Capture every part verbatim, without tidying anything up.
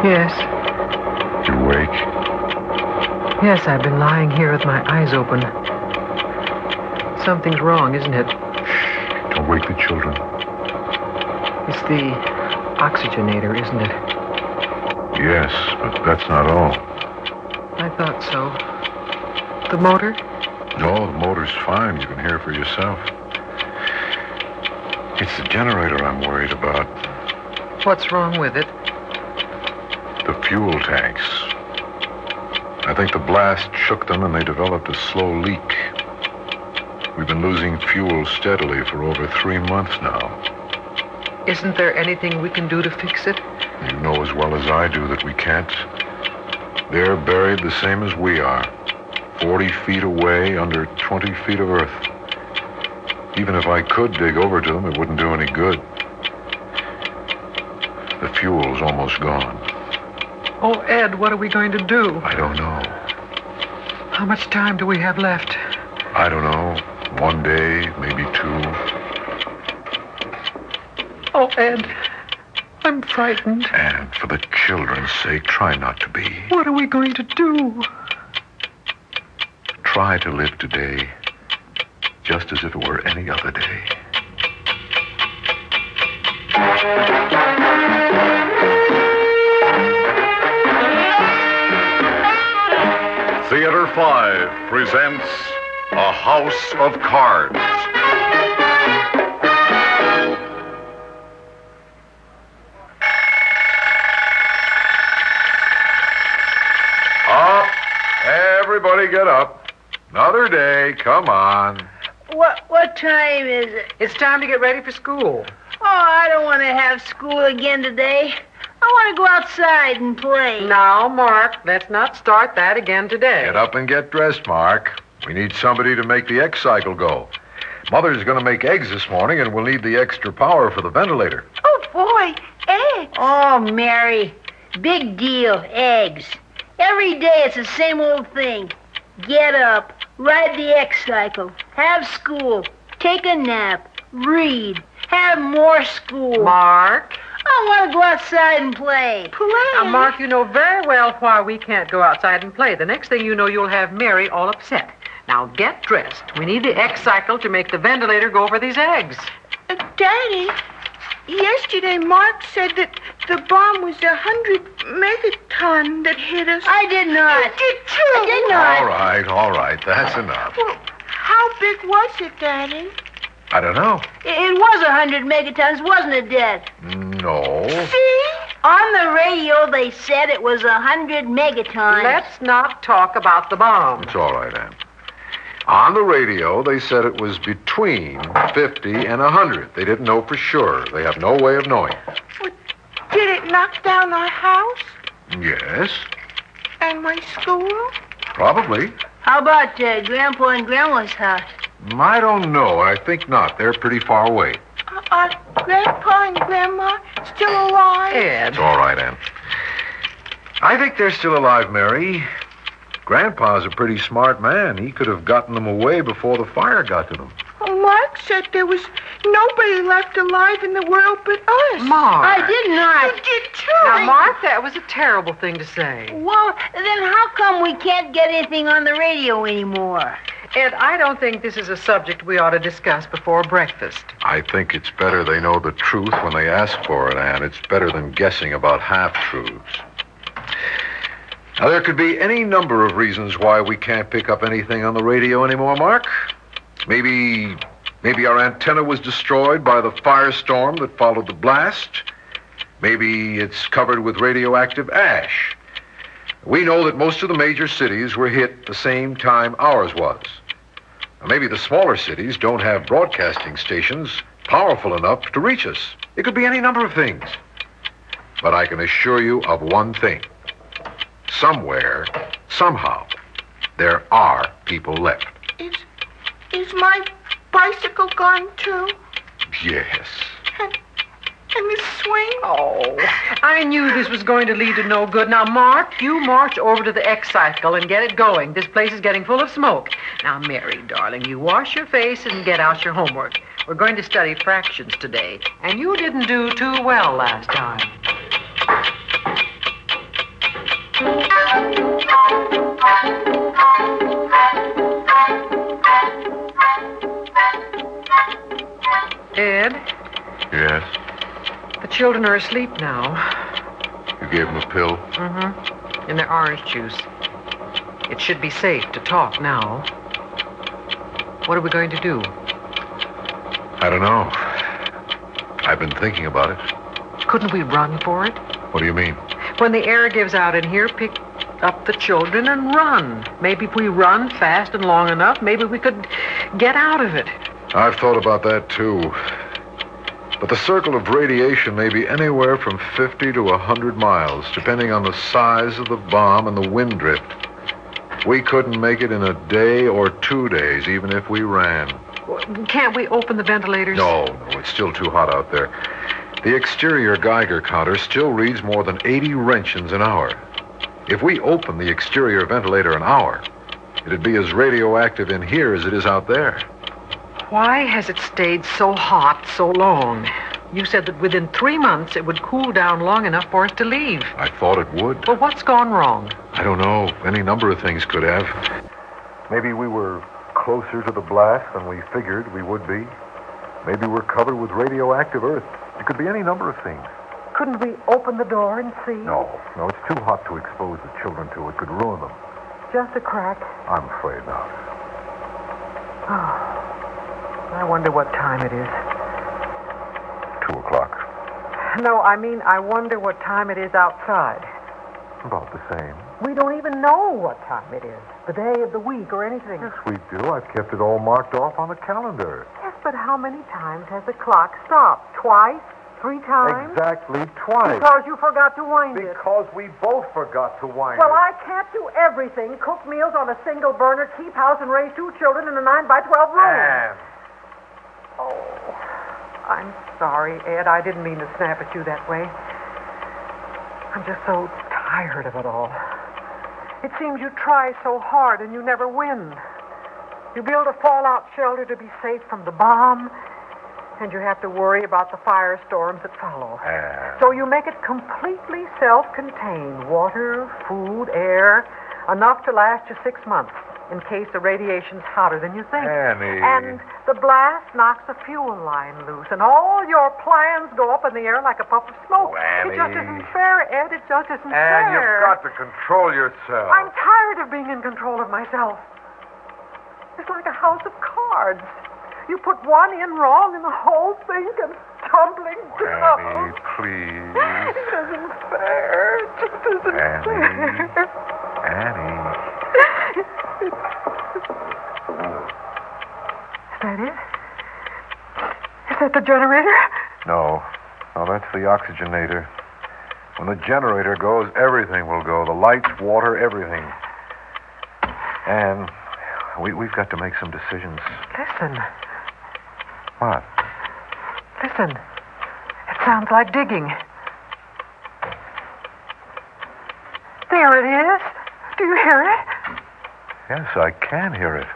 Yes. You awake? Yes, I've been lying here with my eyes open. Something's wrong, isn't it? Shh. Don't wake the children. It's the oxygenator, isn't it? Yes, but that's not all. I thought so. The motor? No, the motor's fine. You can hear for yourself. It's the generator I'm worried about. What's wrong with it? The fuel tanks. I think the blast shook them and they developed a slow leak. We've been losing fuel steadily for over three months now. Isn't there anything we can do to fix it? You know as well as I do that we can't. They're buried the same as we are. Forty feet away, under twenty feet of earth. Even if I could dig over to them, it wouldn't do any good. The fuel's almost gone. Oh, Ed, what are we going to do? I don't know. How much time do we have left? I don't know. One day, maybe two. Oh, Ed, I'm frightened. And for the children's sake, try not to be. What are we going to do? Try to live today just as if it were any other day. Theater five presents A House of Cards. Up. Everybody get up. Another day. Come on. What what time is it? It's time to get ready for school. Oh, I don't want to have school again today. I want to go outside and play. Now, Mark, let's not start that again today. Get up and get dressed, Mark. We need somebody to make the egg cycle go. Mother's going to make eggs this morning, and we'll need the extra power for the ventilator. Oh, boy, eggs. Oh, Mary, big deal, eggs. Every day it's the same old thing. Get up, ride the egg cycle, have school, take a nap, read, have more school. Mark? I want to go outside and play. Play? Now, Mark, you know very well why we can't go outside and play. The next thing you know, you'll have Mary all upset. Now, get dressed. We need the egg cycle to make the ventilator go for these eggs. Uh, Daddy, yesterday Mark said that the bomb was a hundred megaton that hit us. I did not. You did too. I did not. All right, all right. That's enough. Well, how big was it, Daddy? I don't know. It was a hundred megatons, wasn't it, Dad? No. See? On the radio, they said it was a hundred megatons. Let's not talk about the bomb. It's all right, Ann. On the radio, they said it was between fifty and one hundred. They didn't know for sure. They have no way of knowing. Well, did it knock down our house Yes, and my school? probably. How about uh, Grandpa and Grandma's house? I don't know. I think not. They're pretty far away. Uh, are Grandpa and Grandma still alive? Ed. It's all right, Ann. I think they're still alive, Mary. Grandpa's a pretty smart man. He could have gotten them away before the fire got to them. Well, Mark said there was nobody left alive in the world but us. Mark. I did not. You did too. Now, Mark, that was a terrible thing to say. Well, then how come we can't get anything on the radio anymore? Ed, I don't think this is a subject we ought to discuss before breakfast. I think it's better they know the truth when they ask for it, Ann. It's better than guessing about half-truths. Now, there could be any number of reasons why we can't pick up anything on the radio anymore, Mark. Maybe, maybe our antenna was destroyed by the firestorm that followed the blast. Maybe it's covered with radioactive ash. We know that most of the major cities were hit the same time ours was. Now, maybe the smaller cities don't have broadcasting stations powerful enough to reach us. It could be any number of things. But I can assure you of one thing. Somewhere, somehow, there are people left. Is, is my bicycle gone too? Yes. And, and the swing? Oh, I knew this was going to lead to no good. Now, Mark, you march over to the X cycle and get it going. This place is getting full of smoke. Now, Mary, darling, you wash your face and get out your homework. We're going to study fractions today, and you didn't do too well last time. Ed, Yes? the children are asleep now. You gave them a pill? Mm-hmm. In their orange juice. It should be safe to talk now. What are we going to do? I don't know. I've been thinking about it. Couldn't we run for it? What do you mean? When the air gives out in here, pick up the children and run. Maybe if we run fast and long enough, maybe we could get out of it. I've thought about that, too. But the circle of radiation may be anywhere from fifty to one hundred miles, depending on the size of the bomb and the wind drift. We couldn't make it in a day or two days, even if we ran. Can't we open the ventilators? No, no, it's still too hot out there. The exterior Geiger counter still reads more than eighty Roentgens an hour. If we open the exterior ventilator an hour, it'd be as radioactive in here as it is out there. Why has it stayed so hot so long? You said that within three months it would cool down long enough for us to leave. I thought it would. Well, what's gone wrong? I don't know. Any number of things could have. Maybe we were closer to the blast than we figured we would be. Maybe we're covered with radioactive earth. It could be any number of things. Couldn't we open the door and see? No, no, it's too hot to expose the children to. It could ruin them. Just a crack. I'm afraid not. Oh, I wonder what time it is. Two o'clock. No, I mean, I wonder what time it is outside. About the same. We don't even know what time it is, the day of the week or anything. Yes, we do. I've kept it all marked off on the calendar. Yes, but how many times has the clock stopped? Twice? Three times? Exactly twice. Because you forgot to wind it. Because we both forgot to wind Well, it. I can't do everything. Cook meals on a single burner, keep house, and raise two children in a nine by twelve room. Anne. Oh, I'm sorry, Ed. I didn't mean to snap at you that way. I'm just so tired of it all. It seems you try so hard and you never win. You build a fallout shelter to be safe from the bomb, and you have to worry about the firestorms that follow. Anne. So you make it completely self-contained. Water, food, air, enough to last you six months in case the radiation's hotter than you think. Annie. And the blast knocks the fuel line loose, and all your plans go up in the air like a puff of smoke. Oh, Annie. It just isn't fair, Ed. It just isn't Anne, fair. you've got to control yourself. I'm tired of being in control of myself. It's like a house of cards. You put one in wrong, and the whole thing comes tumbling down. Annie, please. It isn't fair. It just isn't Annie. fair. Annie. Is that it? Is that the generator? No. No, that's the oxygenator. When the generator goes, everything will go. The lights, water, everything. And we, we've got to make some decisions. Listen. What? Listen. It sounds like digging. There it is. Do you hear it? Yes, I can hear it.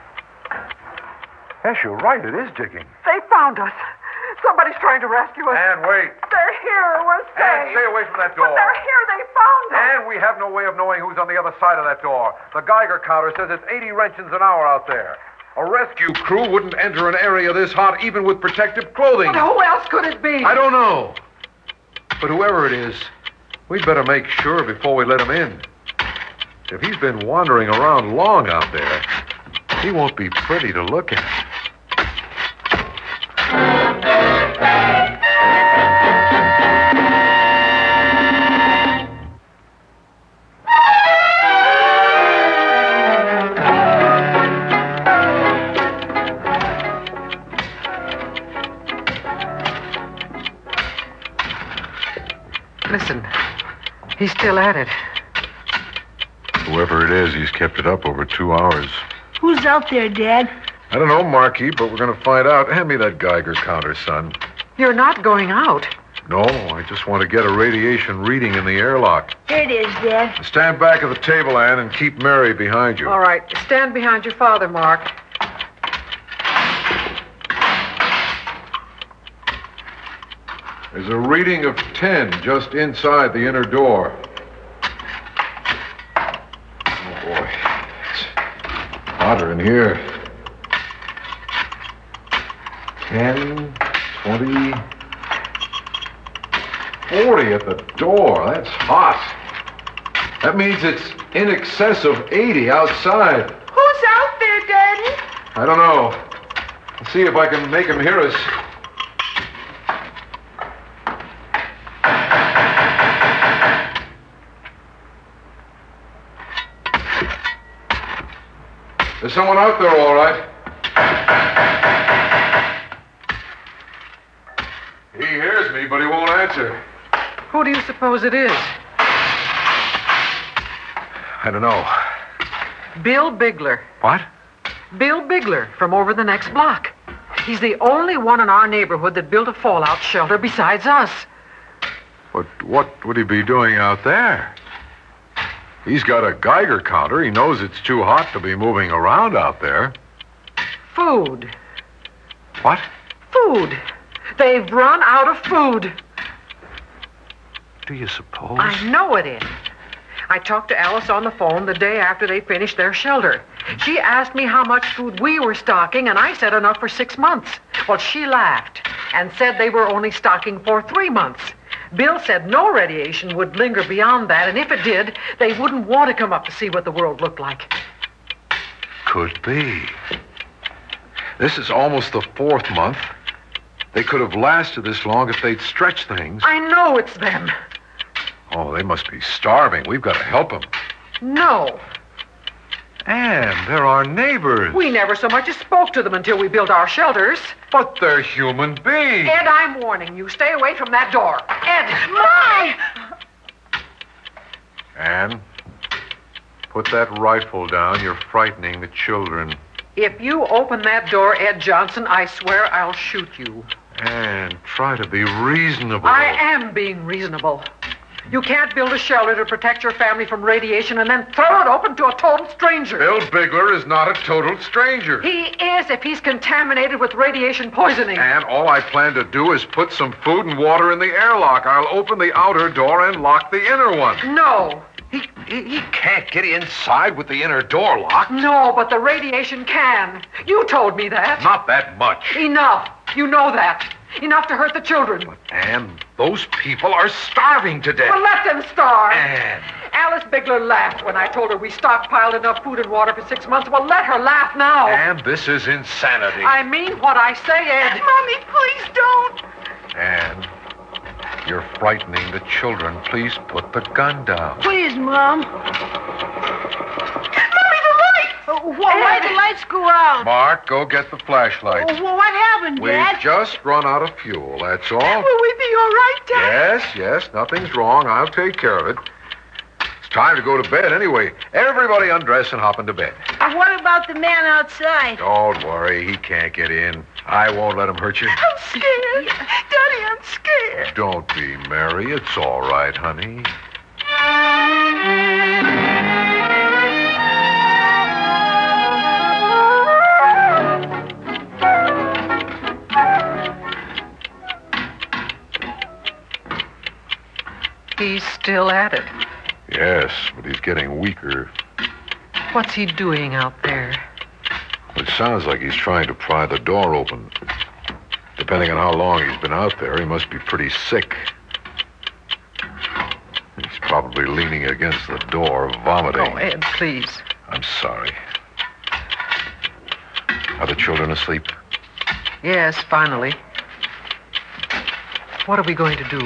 Yes, you're right. It is digging. They found us. Somebody's trying to rescue us. Anne, wait. They're here. We're safe. Anne, stay away from that door. But they're here. They found us. Anne, we have no way of knowing who's on the other side of that door. The Geiger counter says it's eighty Roentgens an hour out there. A rescue crew wouldn't enter an area this hot even with protective clothing. But who else could it be? I don't know. But whoever it is, we'd better make sure before we let him in. If he's been wandering around long out there, he won't be pretty to look at. Listen. He's still at it. Whoever it is, he's kept it up over two hours. Who's out there, Dad? I don't know, Marky, but we're going to find out. Hand me that Geiger counter, son. You're not going out. No, I just want to get a radiation reading in the airlock. Here it is, Dad. Stand back at the table, Anne, and keep Mary behind you. All right. Stand behind your father, Mark. There's a reading of ten just inside the inner door. boy. It's hotter in here. Ten, twenty, forty at the door. That's hot. That means it's in excess of eighty outside. Who's out there, Daddy? I don't know. Let's see if I can make him hear us. There's someone out there, all right. He hears me, but he won't answer. Who do you suppose it is? I don't know. Bill Bigler. What? Bill Bigler from over the next block. He's the only one in our neighborhood that built a fallout shelter besides us. But what would he be doing out there? He's got a Geiger counter. He knows it's too hot to be moving around out there. Food. What? Food. They've run out of food. Do you suppose? I know it is. I talked to Alice on the phone the day after they finished their shelter. She asked me how much food we were stocking, and I said enough for six months. Well, she laughed and said they were only stocking for three months. Bill said no radiation would linger beyond that, and if it did, they wouldn't want to come up to see what the world looked like. Could be. This is almost the fourth month. They could have lasted this long if they'd stretched things. I know it's them. Oh, they must be starving. We've got to help them. No. Anne, they're our neighbors. We never so much as spoke to them until we built our shelters. But they're human beings. Ed, I'm warning you. Stay away from that door. Ed! My! Anne, put that rifle down. You're frightening the children. If you open that door, Ed Johnson, I swear I'll shoot you. Anne, try to be reasonable. I am being reasonable. You can't build a shelter to protect your family from radiation and then throw it open to a total stranger. Bill Bigler is not a total stranger. He is if he's contaminated with radiation poisoning. And all I plan to do is put some food and water in the airlock. I'll open the outer door and lock the inner one. No. He, he, he can't get inside with the inner door locked. No, but the radiation can. You told me that. Not that much. Enough. You know that. Enough to hurt the children. But, Anne, those people are starving to death. Well, let them starve. Anne. Alice Bigler laughed when I told her we stockpiled enough food and water for six months. Well, let her laugh now. Anne, this is insanity. I mean what I say, Ed. Mommy, please don't. Anne, you're frightening the children. Please put the gun down. Please, Mom. Mommy, the light! Uh, wh- why'd the lights go out? Mark, go get the flashlight. Oh, well, what happened, We've Dad? just run out of fuel, that's all. Will we be all right, Dad? Yes, yes, nothing's wrong. I'll take care of it. It's time to go to bed anyway. Everybody undress and hop into bed. Uh, what about the man outside? Don't worry, he can't get in. I won't let him hurt you. I'm scared. Daddy, I'm scared. Don't be, Mary. It's all right, honey. He's still at it. Yes, but he's getting weaker. What's he doing out there? It sounds like he's trying to pry the door open. Depending on how long he's been out there, he must be pretty sick. He's probably leaning against the door, vomiting. Oh, Ed, please. I'm sorry. Are the children asleep? Yes, finally. What are we going to do?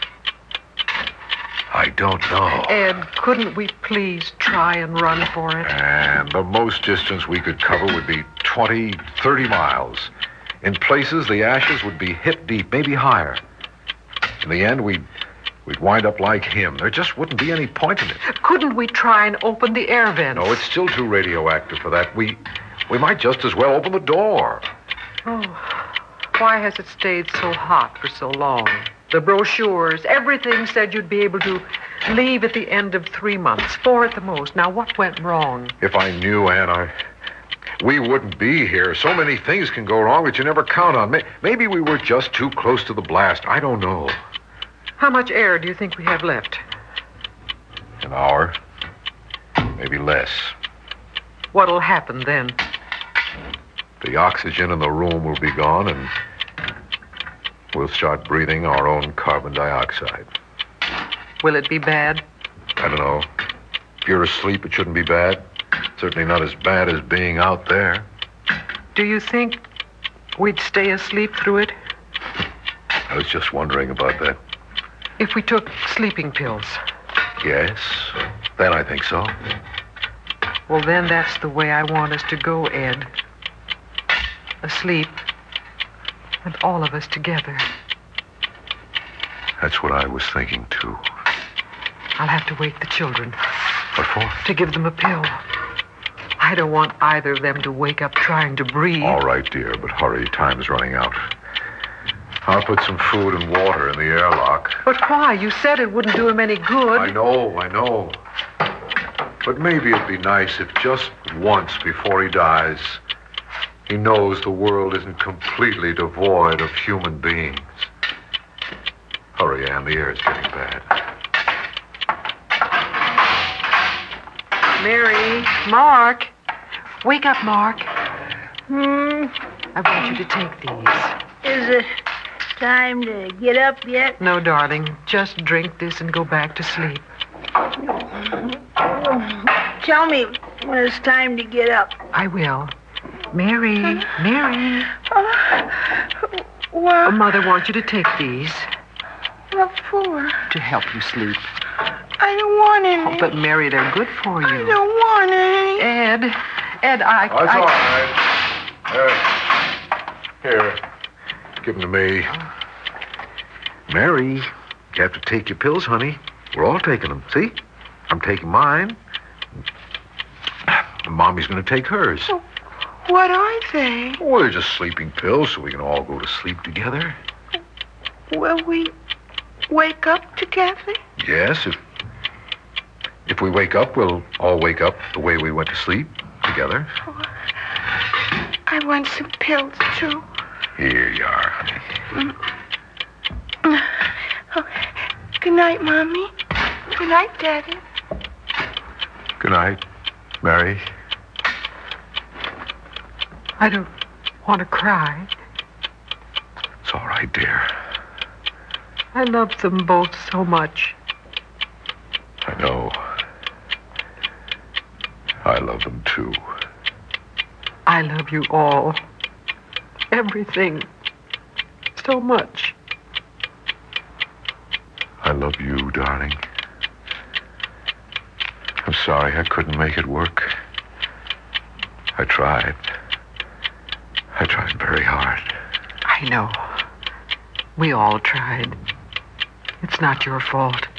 I don't know. Ed, couldn't we please try and run for it? And the most distance we could cover would be twenty, thirty miles. In places, the ashes would be hip deep, maybe higher. In the end, we'd, we'd wind up like him. There just wouldn't be any point in it. Couldn't we try and open the air vents? No, it's still too radioactive for that. We, we might just as well open the door. Oh, why has it stayed so hot for so long? The brochures, everything said you'd be able to leave at the end of three months, four at the most. Now, what went wrong? If I knew, Anne, I, we wouldn't be here. So many things can go wrong that you never count on. Maybe we were just too close to the blast. I don't know. How much air do you think we have left? An hour. maybe less. What'll happen then? The oxygen in the room will be gone, and we'll start breathing our own carbon dioxide. Will it be bad? I don't know. If you're asleep, it shouldn't be bad. Certainly not as bad as being out there. Do you think we'd stay asleep through it? I was just wondering about that. If we took sleeping pills? Yes, then I think so. Well, then that's the way I want us to go, Ed. Asleep. And all of us together. That's what I was thinking, too. I'll have to wake the children. What for? To give them a pill. I don't want either of them to wake up trying to breathe. All right, dear, but hurry. Time's running out. I'll put some food and water in the airlock. But why? You said it wouldn't do him any good. I know, I know. But maybe it'd be nice if just once before he dies, he knows the world isn't completely devoid of human beings. Hurry, Ann, the air's getting bad. Mary, Mark. Wake up, Mark. Hmm? I want you to take these. Is it time to get up yet? No, darling. Just drink this and go back to sleep. Tell me when it's time to get up. I will. Mary, Mary. Uh, A well, mother wants you to take these what for? to help you sleep. I don't want any. Oh, but Mary, they're good for I you. don't want any. Ed, Ed, I... Oh, it's I... all right. Uh, here. Give them to me. Mary, you have to take your pills, honey. We're all taking them. See? I'm taking mine. And Mommy's going to take hers. Oh, what are they? Well, they're just sleeping pills so we can all go to sleep together. Will we wake up together? Yes, if if we wake up, we'll all wake up the way we went to sleep together. Oh, I want some pills, too. Here you are, honey. Oh, good night, Mommy. Good night, Daddy. Good night, Mary. I don't want to cry. It's all right, dear. I love them both so much. I know. I love them, too. I love you all. Everything. So much. I love you, darling. I'm sorry I couldn't make it work. I tried. I tried very hard. I know. We all tried. It's not your fault.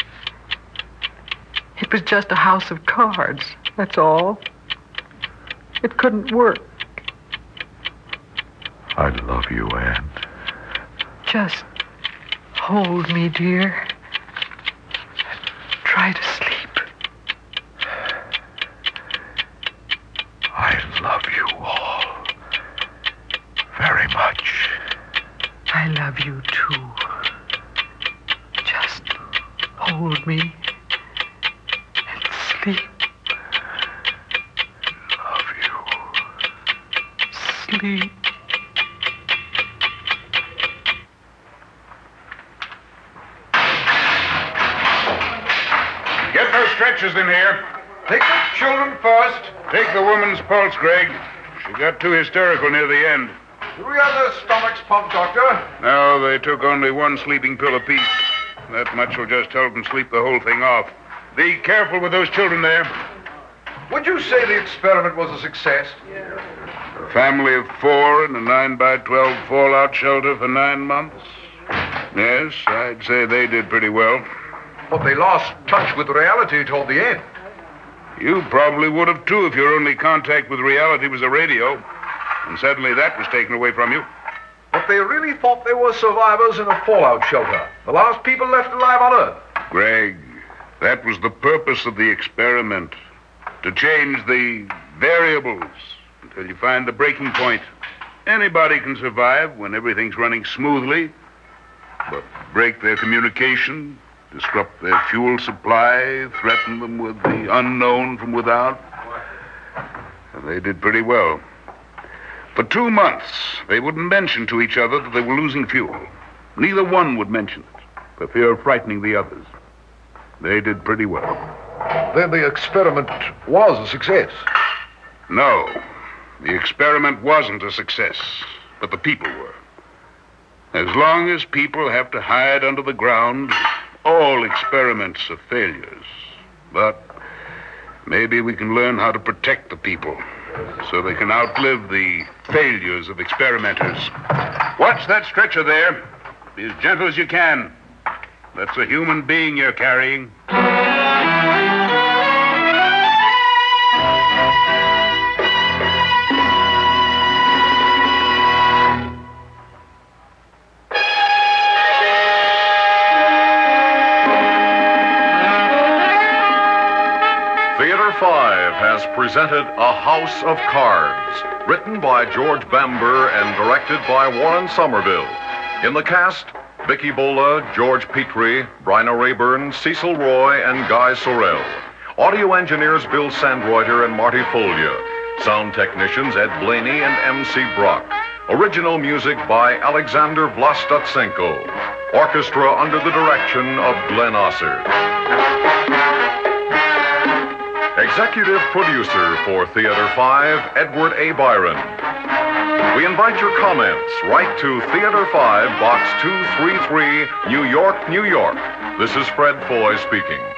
It was just a house of cards, that's all. It couldn't work. I love you, Anne. Just hold me, dear. Try to sleep. I love you all very much. I love you, too. Just hold me and sleep. Love you. Sleep. Get those stretchers in here. Take the children first. Take the woman's pulse, Greg. She got too hysterical near the end. Do we have their stomachs pumped, Doctor? No, they took only one sleeping pill apiece. That much will just help them sleep the whole thing off. Be careful with those children there. Would you say the experiment was a success? A family of four in a nine by twelve fallout shelter for nine months. Yes, I'd say they did pretty well. But they lost touch with reality toward the end. You probably would have, too, if your only contact with reality was the radio. And suddenly that was taken away from you. But they really thought they were survivors in a fallout shelter. The last people left alive on Earth. Greg, that was the purpose of the experiment. To change the variables until you find the breaking point. Anybody can survive when everything's running smoothly. But break their communication, disrupt their fuel supply, threaten them with the unknown from without. And they did pretty well. For two months, they wouldn't mention to each other that they were losing fuel. Neither one would mention it, for fear of frightening the others. They did pretty well. Then the experiment was a success. No, the experiment wasn't a success, but the people were. As long as people have to hide under the ground, all experiments are failures. But maybe we can learn how to protect the people so they can outlive the failures of experimenters. Watch that stretcher there. Be as gentle as you can. That's a human being you're carrying. Theater Five has presented A House of Cards, written by George Bamber and directed by Warren Somerville. In the cast, Vicky Bola, George Petrie, Bryna Rayburn, Cecil Roy, and Guy Sorrell. Audio engineers Bill Sandreuter and Marty Folia. Sound technicians Ed Blaney and M C Brock. Original music by Alexander Vlastotsenko. Orchestra under the direction of Glenn Osser. Executive producer for Theater Five, Edward A. Byron. We invite your comments. Write to Theater Five, Box two three three, New York, New York. This is Fred Foy speaking.